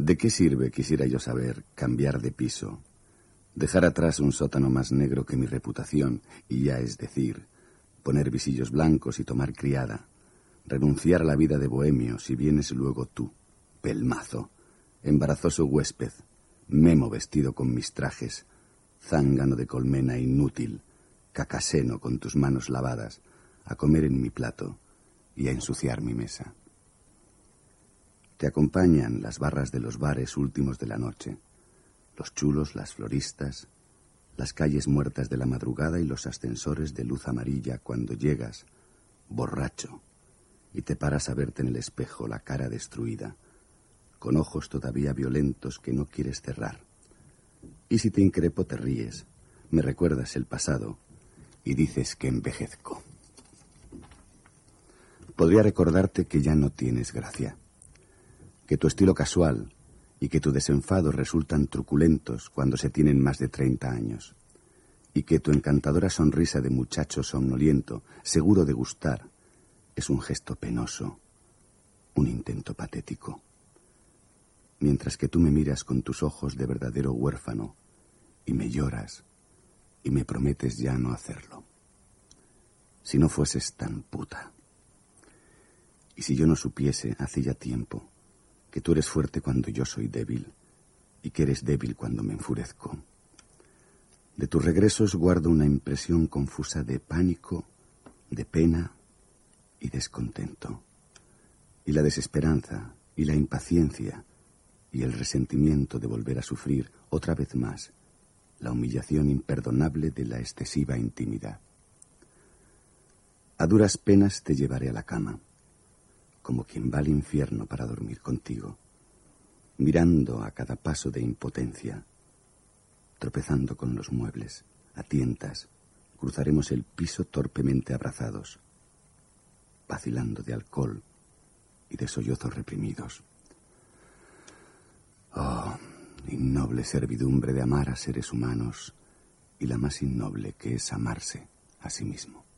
¿De qué sirve, quisiera yo saber, cambiar de piso, dejar atrás un sótano más negro que mi reputación, y ya es decir, poner visillos blancos y tomar criada, renunciar a la vida de bohemio si vienes luego tú, pelmazo, embarazoso huésped, memo vestido con mis trajes, zángano de colmena inútil, cacaseno con tus manos lavadas, a comer en mi plato y a ensuciar mi mesa? Te acompañan las barras de los bares últimos de la noche, los chulos, las floristas, las calles muertas de la madrugada y los ascensores de luz amarilla cuando llegas, borracho, y te paras a verte en el espejo la cara destruida, con ojos todavía violentos que no quieres cerrar. Y si te increpo te ríes, me recuerdas el pasado y dices que envejezco. Podría recordarte que ya no tienes gracia, que tu estilo casual y que tu desenfado resultan truculentos cuando se tienen más de 30 años, y que tu encantadora sonrisa de muchacho somnoliento, seguro de gustar, es un gesto penoso, un intento patético, mientras que tú me miras con tus ojos de verdadero huérfano y me lloras y me prometes ya no hacerlo. Si no fueses tan puta. Y si yo no supiese hace ya tiempo que tú eres fuerte cuando yo soy débil y que eres débil cuando me enfurezco. De tus regresos guardo una impresión confusa de pánico, de pena y descontento. Y la desesperanza y la impaciencia y el resentimiento de volver a sufrir otra vez más la humillación imperdonable de la excesiva intimidad. A duras penas te llevaré a la cama, como quien va al infierno para dormir contigo, mirando a cada paso de impotencia, tropezando con los muebles, a tientas, cruzaremos el piso torpemente abrazados, vacilando de alcohol y de sollozos reprimidos. Oh, innoble servidumbre de amar a seres humanos y la más innoble que es amarse a sí mismo.